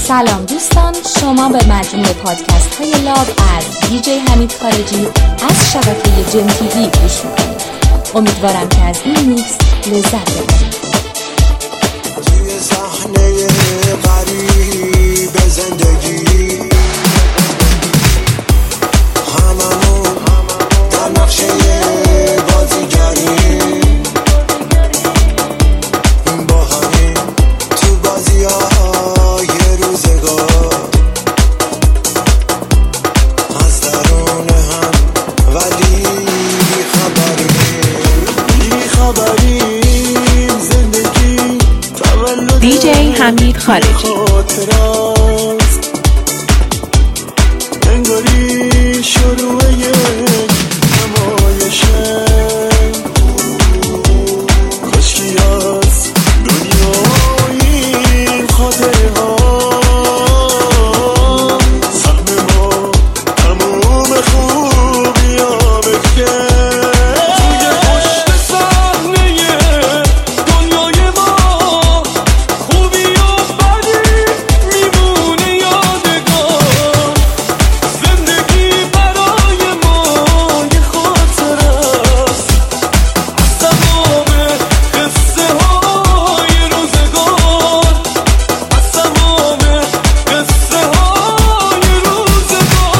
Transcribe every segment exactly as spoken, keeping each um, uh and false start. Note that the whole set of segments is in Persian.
سلام دوستان، شما به مجموعه پادکست های لاب از دی جی حمید خارجی از شبکه جم تیوی گوش میکنید. امیدوارم که از این میکس لذت ببرید. توی صحنه غریب زندگی هممون در نقشه بازیگری با همین تو بازی های روزگار از درون هم ولی بیخبریم بیخبریم زندگی تولد دی جی حمید خارجی انگاری شروع یک نمایشه کشکی از دنیای خاطره ها سهم ما تموم خوبی ها بکن توی پشت صحنه دنیای ما خوبی و بدی میمونه یادگار زندگی برای ما یه خاطره است از تمام قصه های روزگار از تمام قصه های روزگار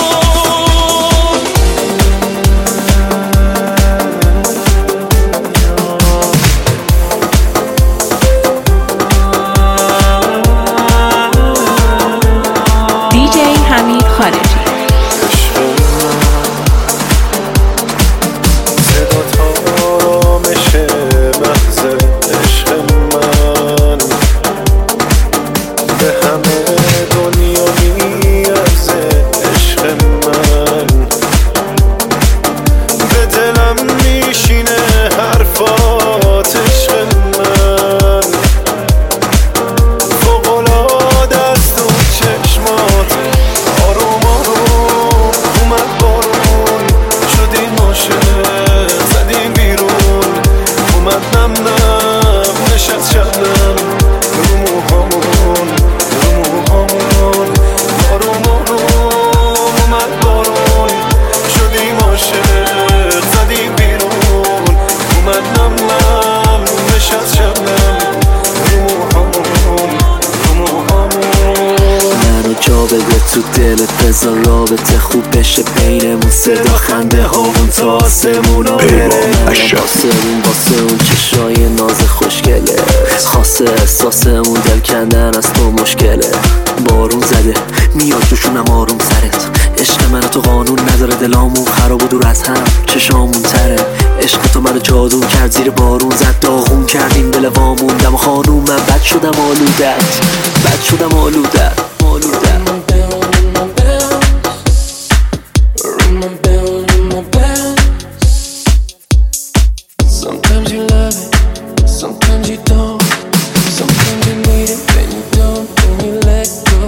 دی جی حمید خارجی. صدا تا میشه محض عشق من به همه دنیا میارزه عشق من به دلم میشینه حرفات عشق من فوق‌العاده است تو چشمات آروم آروم اومد بارون شدیم عاشق زدیم بیرون اومد نم نم نشست شبنم رو موهامون رو موهامون آروم آروم اومد بارون شدیم عاشق زدیم بیرون اومد نم نم نشست شبنم رو موهامون رو موهامون منو جا بده تو دلت بذار رابطه خوب بشه بینمون صدا خنده هامون تا آسمونا بره منم واسه اون واسه اون چشای ناز خوشگله خاصه احساسمون دل کندن از تو مشکله بارون زده میاد جوشونم آروم سرت عشق من تو قانون نداره دلامون خراب و دور از هم چشامون تره عشق تو منو جادو کرد زیر بارون زد داغون کردیم دل وامون دم خانوم من بد شدم آلودت بد شدم آلودت آلودت Sometimes you love it, sometimes you don't. Sometimes you need it, then you don't, then you let go.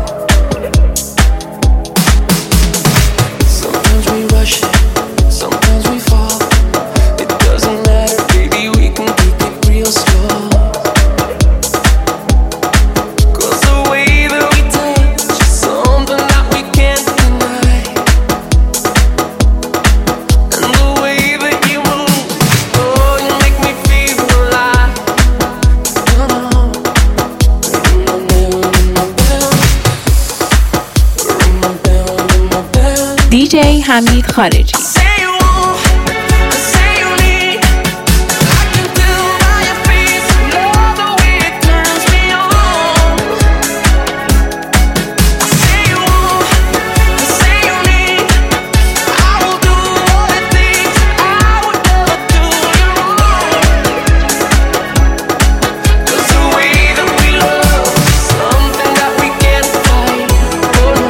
Sometimes we rush it, sometimes we fall. It doesn't matter, baby, we can keep it real slow. 'Cause the way that we touch is something that we can't deny. And the way that you move, oh, you make me feel alive. No, no. Ring my bell, ring my bell. Ring my bell, ring my bell. دی جی حمید خارجی. Say you want, say you need. I can tell by your face, love the way it turns me on. Say you want, say you need. I will do all the things I would never do you wrong. 'Cause the way that we love is something that we can't fight. Oh no,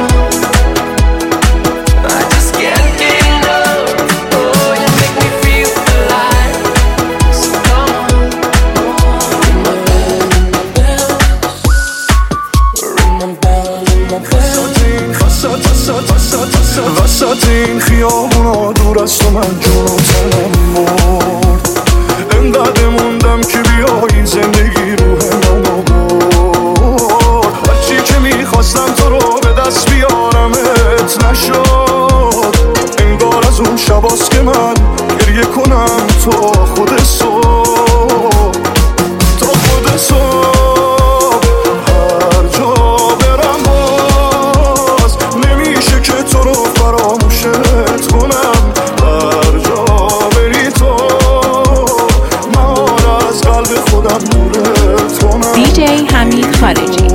I just can't get enough. Oh, you make me feel alive. So come on, ring my bell, ring my bell. Ring my bell, ring my bell. وسط وسط وسط وسط وسط این خیابونا دور از تو من جون و تنم مرد انقدر موندم که بیایی زندگی روح منو برد هرچی که می خارجی.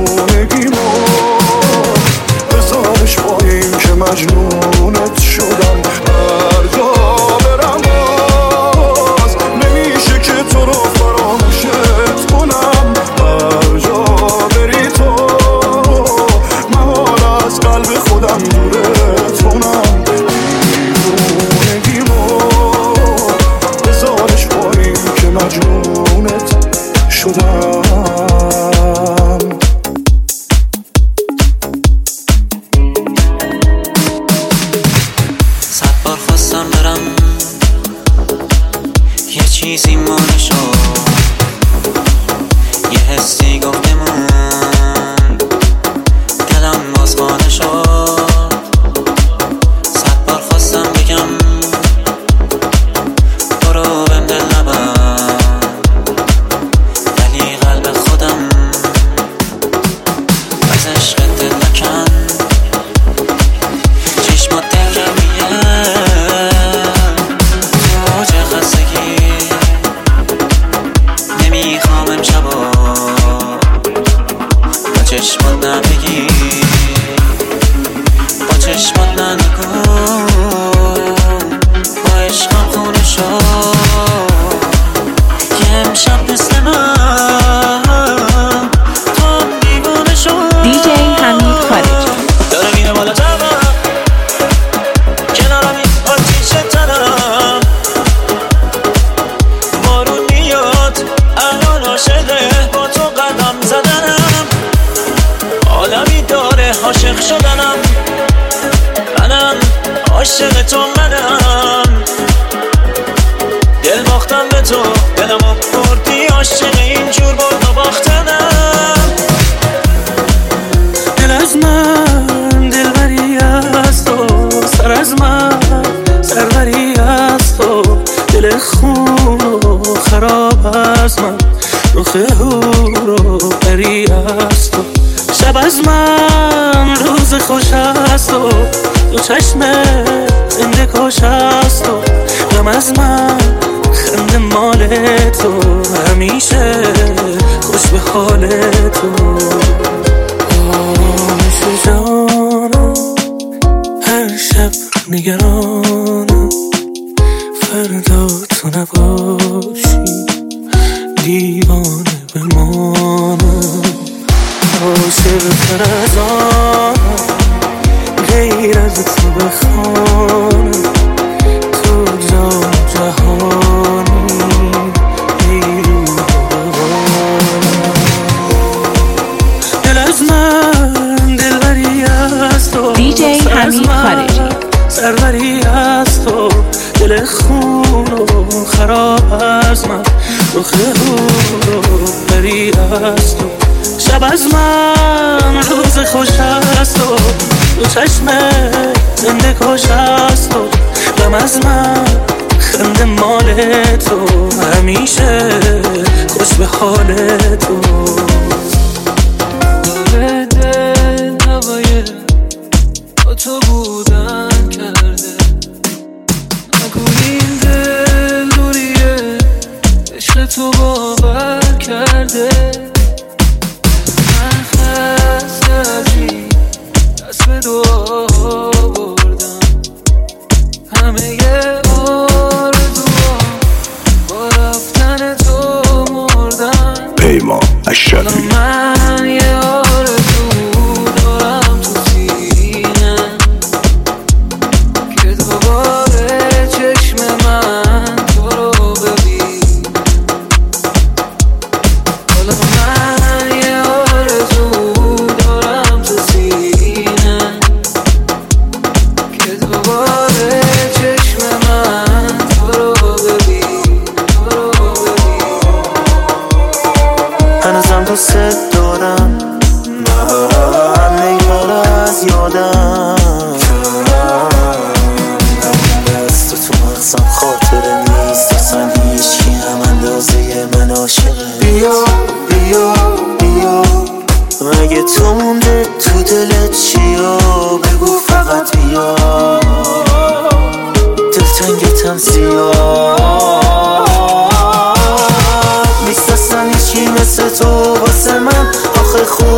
بذارش با این که مجنونت شدم، هر جا برم باز نمیشه که تو رو فراموشت کنم. هر جا بری تو محال از قلب خودم دورت کنم. دیوونگیمو بذارش با این که مجنونت شدم. صد بار خواستم برم یه چیزی مانه شد، یه حسی گفتمون دلم باز خانه شد. صد بار خواستم بگم برو بهم دل نبند، ولی قلب خودم از عشق دل نکن. چشمات دلگرمیه تو چه خستگی، نمیخوام امشبا با چشمات نبگی، با چشمات ننگو، با عشقم خونه شد. یه امشب مثل من تو هم دیوانه شد. دی جی حمید خارجی. داره میره بالا جمعم کنارم این آتیش تنم، بارون میاد الان عاشقه با تو قدم زدنم. عالمی داره عاشق شدنم، منم عاشق تو منم. دل باختم به تو دلمو بردی، عاشق اینجور برد و باختنم. دل از من دلبری از تو، سر از من سروری از تو. دل خون و خراب از من، رخ هور و بری از تو. شب از من روز خوش از تو، دو چشم زنده کش از تو. غم از من خنده مال تو، همیشه خوش به حال تو. آش جانم هر شب نگرانم، فردا تو نباشی دیوانه بمانم. عاشق تر از آنم غیر از تو بخوانم، تو جان جهانی بیرون بمانم. دل از من دلبری از تو، دی جی حمید خارجی. سروری از تو. دل خون و خراب از من، رخ هور و بری از تو. شب از من روز خوش از تو، دو چشم زنده کش از تو. غم از من خنده مال تو، همیشه خوش به حال تو. دل دل هوای با تو بودن کرده، نگو این دل دوریه عشق تو باور کرده. من خسته از این دست به دعا بردم، همه آرزوها با رفتن تو مردن. پیمان اشرفی. من یه آرزو دارم تو سینه که دوباره چشم من تو رو ببین. حالا من یه آرزو دارم تو سینه که دوباره چشم من تو رو ببین، تو رو ببین. هنوزم دوست دارم، همه یارا از یادم. دست تو مغزم خاطره نیست اصلا، هیچ کی هم اندازه من عاشقه. بیا بیا بیا، مگه تو مونده تو دلت چیا؟ بگو فقط بیا، دلتنگتم زیاد نیست اصلا هیچی مثل تو واسه من. آخه خوب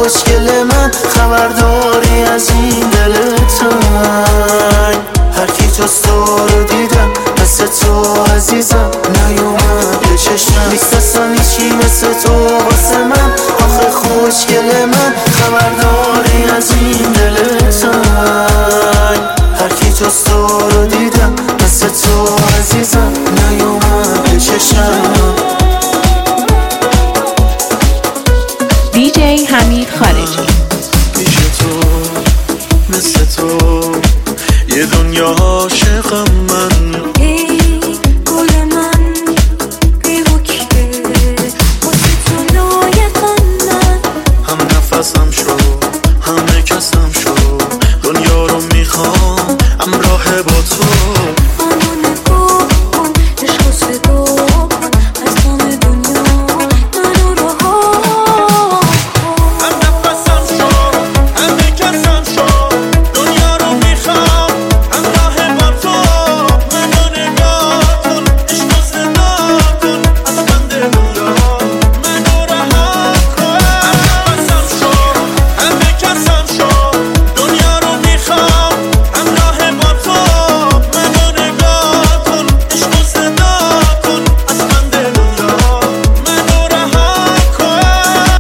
مثل تو یه دنیا عاشقم من. ای گل من بی‌وکیه واسه تو لایقم من. هم نفسم شو همه کسم شو دنیا رو میخوام همراه با تو. منو نگاه کن عشق و صدا کن از تمام دنیا منو رها کن. هم نفسم شو همه کسم شو دنیا رو میخوام همراه با تو. منو نگاه کن عشق و صدا کن از بند دنیا منو رها کن. هم نفسم شو همه کسم شو دنیا رو میخوام همراه با تو. منو نگاه کن عشق و صدا کن از بند دنیا منو رها کن.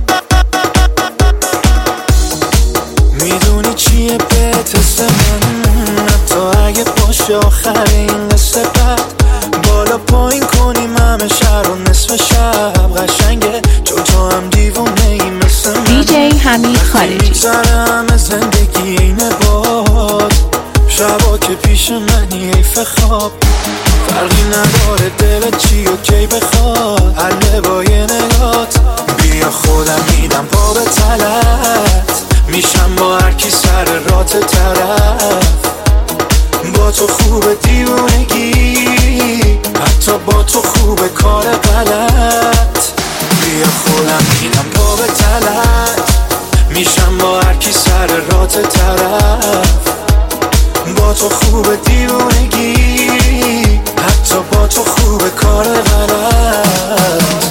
میدونی چیه بهت حس من حتی اگه باشه آخر این قصه بد بالا پایین کنیم همه شهر و نصف شب قشنگه چون تو هم دیوونه ای مثل من. دیجی حمید خارجی. میگذره همه زندگی اینه باد شبا که پیش منی حیف خواب فرقی نداره دلت چی و کی بخواد حله با یه نگات بیا خودم میدم پا به تلت میشم با هرکی سر رات طرف. با تو خوب دیوونگی حتی با تو خوب کار غلط. بیا خودم میدم پا به تلت میشم با هرکی سر رات طرف. با تو خوب دیوونگی حتی با تو خوب کار غلط.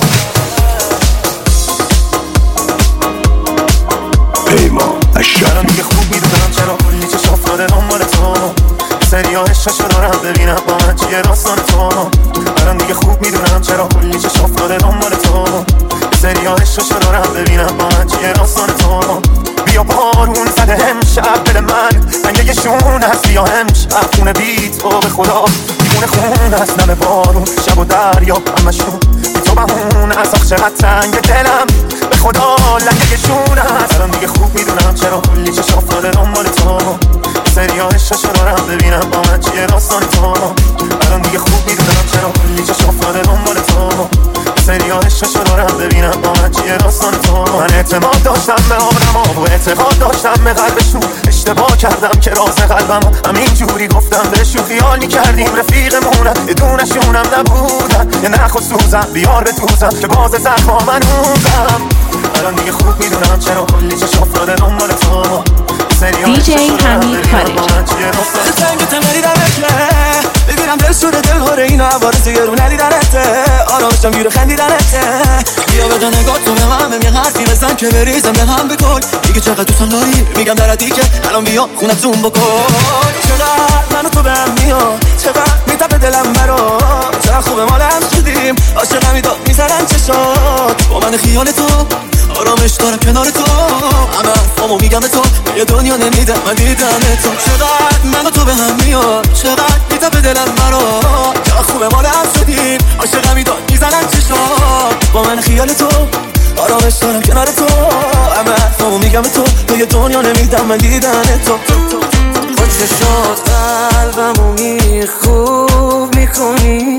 پیمان الان دیگه خوب میدونم چرا کلی چه شافتاره دنبال تو سری ها عشقشو دارم ببینم با من چیه راستان تو. الان دیگه خوب میدونم چرا کلی چه شافتاره دنبال تو سری ها عشقشو دارم ببینم با من چیه راستان تو. بیا بارون زده امشب دل من رنگه یه شون هست. بیا امشب خونه بی تو به خدا دیوونه خون هست. نم بارون شب و دریا همشون بی تو بهون هست. آخ چقدر تنگ دلم به خدا لنگه یه شون هست. الان دیگه خوب میدونم چرا کلی چه شافتاره دنبال تو سری ها عشقشو دارم ببینم با من چیه داستان تو. الان دیگه خوب میدونم چرا کلی چه شافتاره دنبال تو سری ها عشقشو دارم ببینم با من چیه داستان تو. من اعتماد داشتم به آدم و اعتقاد داشتم به قلبشون اشتباه کردم که راز قلبم همین جوری گفتم بهشون خیال میکردیم رفیقمونم یه دونشونم نبودن یه نخ و سوزم بیار به دوزم که باز زخما من اوزم. الان دیگه خوب میدونم چرا کلی چه شافتاره دنبال تو دیجی حمید خارجی. سنگ تمری درته ببینم دل شده دل هره این عوارض گرون ندیدنته آرامشم گیر خندیدنته. بیا بده نگاه تو به همه یه حرفی بزن که بریزم به هم بکن دیگه چقدر دوستم داری میگم درتی که الان بیا خونت زوم بکن. چقدر من و تو به هم میاد چقدر میتپه دلم برا چقدر خوبه مال هم شدیم عاشقم میداد میزنن چشات با من خیال تو آرامش دارم کنار تو همه حرفامو میگم به تو یه دنیا نمیدم من دیدن تو. چقدر من و تو به هم میاد چقدر میتپه دلم برا چقدر خوبه مال هم شدیم عاشقم میداد میزنن چشات با من خیال تو آرامش دارم کنار تو همه حرفامو میگم به تو یه دنیا نمیدم من دیدن تو. با چشات قلبمو می خوب میکنی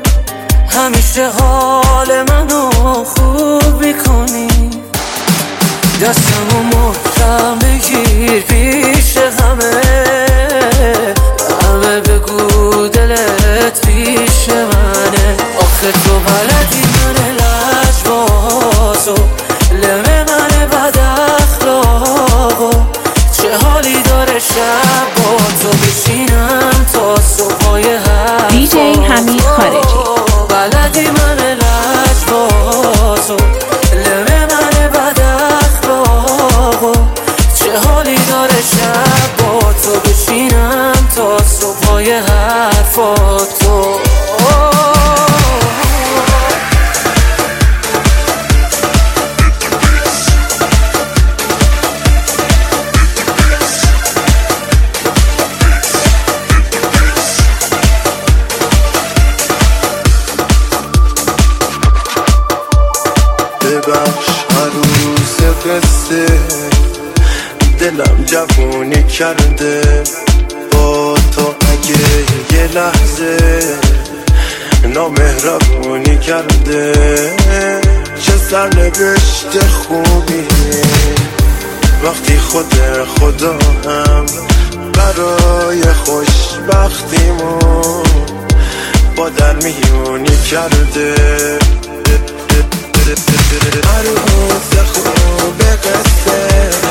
همیشه حال منو خوب میکنی. دستمو محکم بگیر پیش همه همه بگو دلت پیش منه. آخه تو بلدی من لجبازو لمه من بد اخلاقو چه حالی داره شب با تو بشینم تا صبحای هر دیجی حمید خارجی. بلدی من لجبازو لمه من بد اخلاقو دلم جوونی کرده با تو اگه یه لحظه نامهربونی کرده چه سرنوشت خوبی وقتی خود خدا هم برای خوشبختیمون با در میونی کرده عروس خوب قصه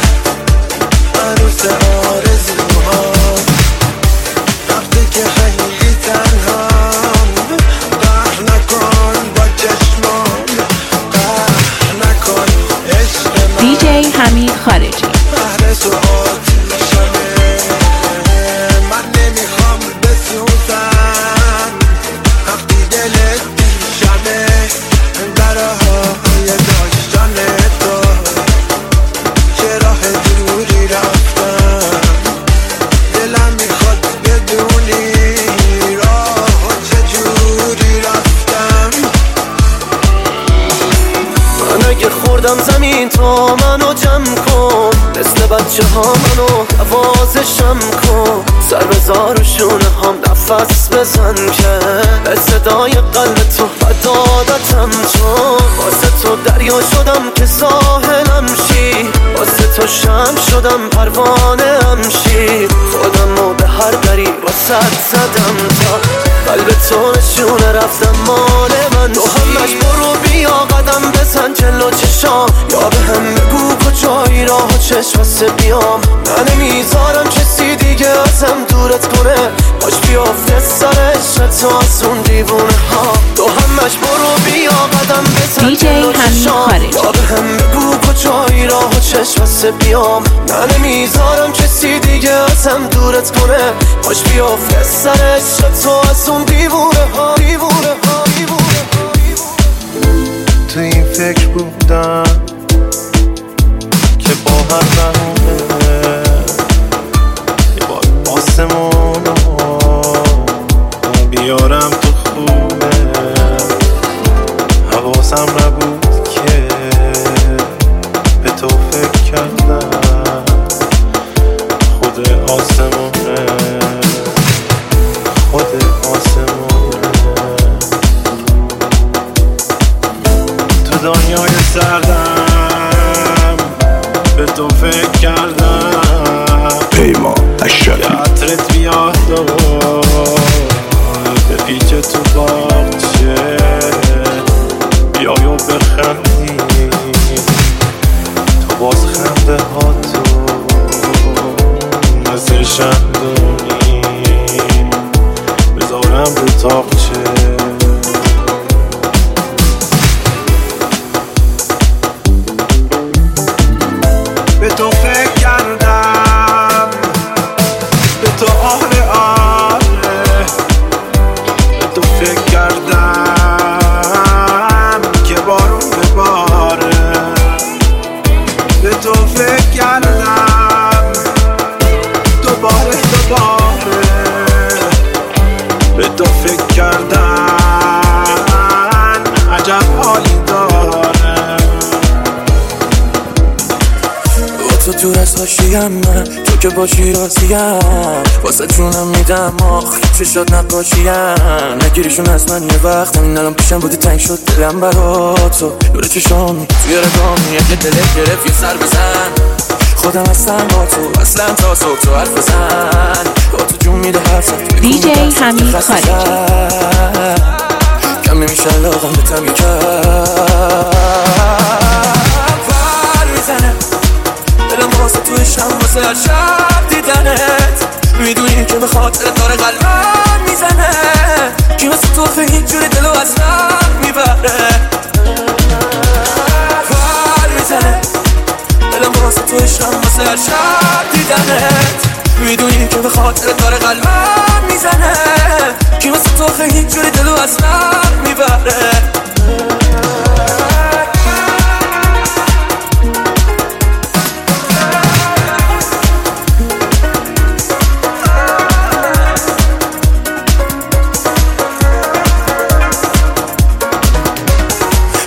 عروس آرزوها وقتی که خیلی تنهام قهر نکن با چشمام قهر نکن عشق من دیجی حمید خارجی بهر تو آتیشمه من نمیخوام بسوزم وقتی دلت پیشمه برای داشتن تو چه راه دوری رفتم دلم میخواد بدونی راه چجوری رفتم من اگه خوردم زمین تو منو جمع کن مثل بچه ها منو نوازشم کن سر بزار و شونه هم نفس بزن که به صدای قلب تو بدادتم چون واسه تو دریا شدم که ساحلم شی واسه تو شم شدم پروانه هم شی خودمو به هر دری واسه زدم تا قلب تو نشونه رفتم مال من تو همش برو بیا قدم بزن جلو چشام یا به هم بگو کجایی راه چشم واسه بیام من نمیذارم کسی دیگه ازم دورت کنه باش بیافته سر عشق تو از اون دیوونه ها تو همش برو بیا قدم بزن دیجی جلو حمید چشام خارجی یا به هم بگو کجایی راه چشم واسه بیام من نمیذارم کسی دیگه ازم دورت کنه باش بیافته سر عشق تو از اون دیوونه ها دیوونه ها دیوونه ها تو این فکر بودم که با هر بهونه یه بار آسمون بیارم تو خونه حواسم نبود که به تو فکر کردم خود آسمونه خود آسمونه تو دنیای سردم به تو فکر کردم پیما اشرفی عطرت بیاد و به پیچ تو باغچه بیای و بخندی تو باز خنده ها تو مثل شندونی بذارم رو تاقچه به تو فکر کردم به تو آره آره به تو فکر کردم که بارون بباره به تو فکر کردم دوباره دوباره به تو فکر کردم عجب حالی داره تو دور از حاشیم من تو که باشی راضیم واسه جونم میدم آخ چشات نقاشیم نگیریشون از من یه وقت همین الان پیشم بودی تنگ شد دلم برا تو نور چشام توی رگام یه دلت گرفت یه سر بزن خودم هستم با تو اصلا تا صبح تو حرف بزن با تو جون میده هر سخت دیجی حمید خارجی کم نمیشه لاغم به تمی کرد ور میزنه دلم واسه توی شم واسه هر شب دیدنت میدونی که به خاطر داره قلبم میزنه کی مثل تو به هیچ جوری دلو از رب میبره ور میزنه دلم واسه توی شم واسه هر شب دیدنت میدونی که به خاطر داره قلبم میزنه کی مثل تو به هیچ جوری دلو از رب میبره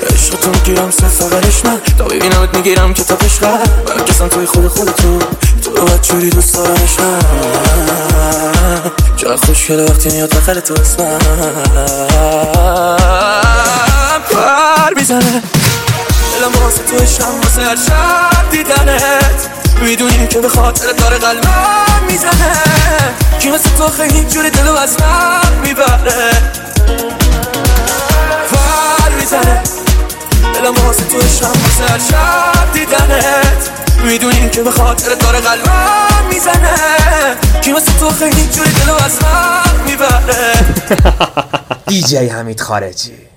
میگیرم صرف فقرش من تا ببینمت میگیرم که تا پشقر باید کسان توی خود خود تو تو تو بچوری دوست دارمشم چقدر خوشگله وقتی میاد بخل تو اسمم پر میزنه دلم واسه تو عشقم واسه هر شب دیدنت میدونی که به خاطر داره قلبم میزنه کی واسه تو خیلی اینجوری دلو از من میبره پر میزنه دلم واسه تو عشقم واسه هر شب دیدنت میدونی که به خاطر داره قلبم میزنه کی واسه تو خیلی اینجوری دلو از من میبره دی جی حمید خارجی.